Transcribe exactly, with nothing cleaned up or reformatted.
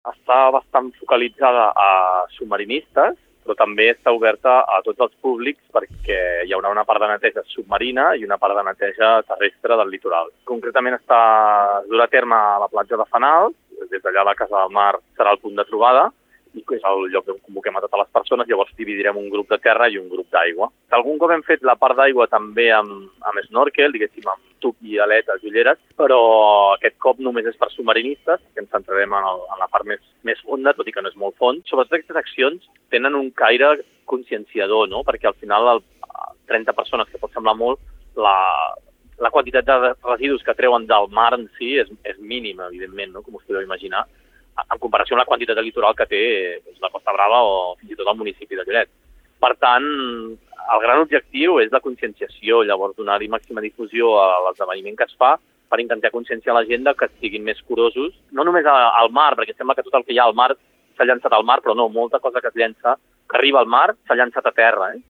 Està bastant focalitzada a submarinistes, però també està oberta a tots els públics perquè hi haurà una part de neteja submarina i una part de neteja terrestre del litoral. Concretament està durà a terme a la platja de Fanals, des d'allà la Casa del Mar serà el punt de trobada, i és el lloc on convoquem a totes les persones, llavors dividirem un grup de terra i un grup d'aigua. Algun cop hem fet la part d'aigua també amb, amb snorkel, diguéssim, amb tub i aletes i ulleres, però aquest cop només és per submarinistes, que ens centrarem en, el, en la part més, més fonda, tot i que no és molt fons. Sobretot aquestes accions tenen un caire conscienciador, no? Perquè al final, el, trenta persones, que pot semblar molt, la, la quantitat de residus que treuen del mar en si és, és mínima, evidentment, no? Com us podeu imaginar, en comparació amb la quantitat de litoral que té doncs, la Costa Brava o fins i tot el municipi de Lloret. Per tant, el gran objectiu és la conscienciació, llavors donar-hi màxima difusió a l'esdeveniment que es fa per intentar conscienciar la gent que siguin més curosos, no només al mar, perquè sembla que tot el que hi ha al mar s'ha llançat al mar, però no, molta cosa que es llença, que arriba al mar, s'ha llançat a terra. Eh?